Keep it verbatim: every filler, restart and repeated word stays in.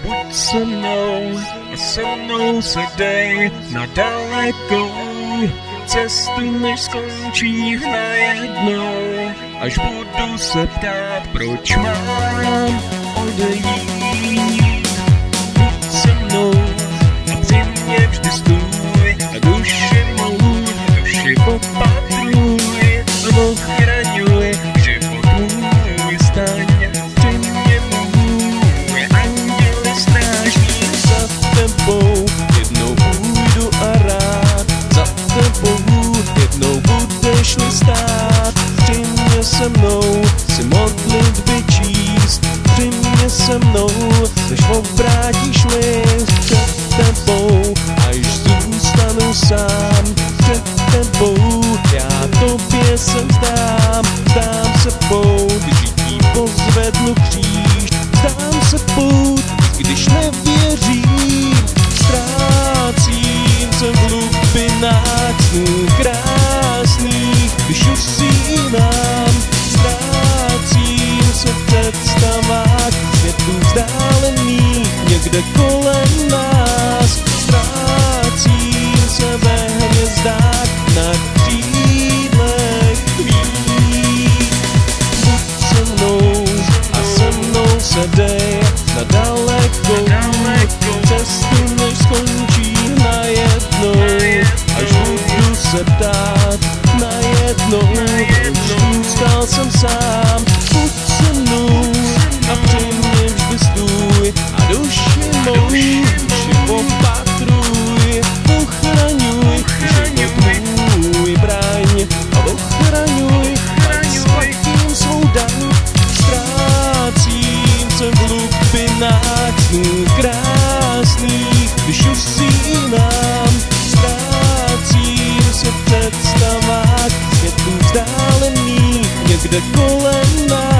Buď se mnou a se mnou se dej na dalekou cestu, než skončí najednou. Až budu se ptát, proč mám odejít. Buď se mnou a při mě vždy stůj a duši mou, duši opatruj a ochraňuj život můj, staň při mě můj anděl strážný. Za tebou jednou půjdu a rád, za tebou jednou budeš-li stát. Při mě se mnou si modlitby číst, při mě se mnou, než obrátíš list. Před tebou, až zůstanu sám, před tebou já tobě se vzdám. Vzdám se pout, žití pozvednu kříž, vzdám se pout, když nevěřím. Ztrácím se v hlubinách snů krásných, když usínám. Ztrácím se v představách světů vzdálených někde kolem nás. Ztrácím se ve hvězdách na křídlech tvých. Buď se mnou a se mnou se dej na dalekou cestu, než skončí najednou. Až budu se ptát najednou, proč zůstal jsem sám. Buď se mnou a při mě vždy stůj a duši mou, duši opatruj, ochraňuj život můj, braň a ochraňuj a svatým svou daň. Ztrácím se v hlubinách snů krásných, když usínám. Ztrácím se v představách světů vzdálených někde kolem nás.